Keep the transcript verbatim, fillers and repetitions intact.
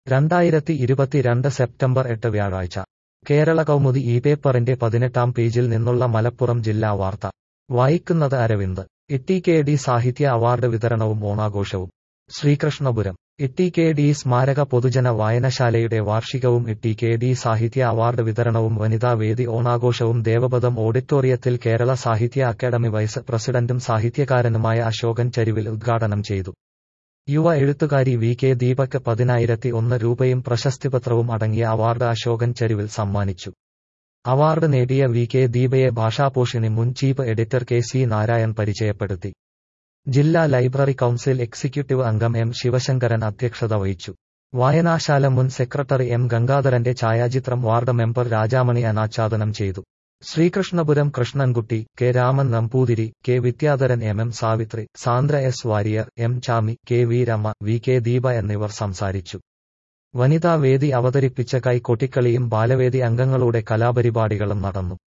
രണ്ടായിരത്തി ഇരുപത്തിരണ്ട് സെപ്റ്റംബർ എട്ട് വ്യാഴാഴ്ച കേരള കൗമുദി ഈ പേപ്പറിന്റെ പതിനെട്ടാം പേജിൽ നിന്നുള്ള മലപ്പുറം ജില്ലാ വാർത്ത വായിക്കുന്നത് അരവിന്ദ്. ഇ കെ ഡി സാഹിത്യ അവാർഡ് വിതരണവും ഓണാഘോഷവും. ശ്രീകൃഷ്ണപുരം. ഇ കെ ഡി സ്മാരക പൊതുജന വായനശാലയുടെ വാർഷികവും ഇ കെ ഡി സാഹിത്യ അവാർഡ് വിതരണവും വനിതാ വേദി ഓണാഘോഷവും ദേവപദം ഓഡിറ്റോറിയത്തിൽ കേരള സാഹിത്യ അക്കാദമി വൈസ് പ്രസിഡന്റും സാഹിത്യകാരനുമായ അശോകൻ ചരിവിൽ ഉദ്ഘാടനം ചെയ്തു. യുവ എഴുത്തുകാരി വി കെ ദീപക്ക് പതിനായിരത്തി ഒന്ന് രൂപയും പ്രശസ്തിപത്രവും അടങ്ങിയ അവാർഡ് അശോകൻ ചരിവിൽ സമ്മാനിച്ചു. അവാർഡ് നേടിയ വി കെ ദീപയെ ഭാഷാപോഷിണി മുൻ chief editor K C Narayan പരിചയപ്പെടുത്തി. ജില്ലാ ലൈബ്രറി കൗൺസിൽ എക്സിക്യൂട്ടീവ് അംഗം എം ശിവശങ്കരൻ അധ്യക്ഷത വഹിച്ചു. വായനാശാല മുൻ സെക്രട്ടറി എം ഗംഗാധരന്റെ ഛായാചിത്രം വാർഡ് മെമ്പർ രാജാമണി അനാച്ഛാദനം ചെയ്തു. Sreekrishnapuram Krishnankutty, K Raman Namboothiri, K Vidyadharan, M M Savithri, Sandra S Warrier, M Chami, K V Rama, V K Deepa എന്നിവർ സംസാരിച്ചു. വനിതാ വേദി അവതരിപ്പിച്ച കൈകൊട്ടിക്കളിയും ബാലവേദി അംഗങ്ങളുടെ കലാപരിപാടികളും നടന്നു.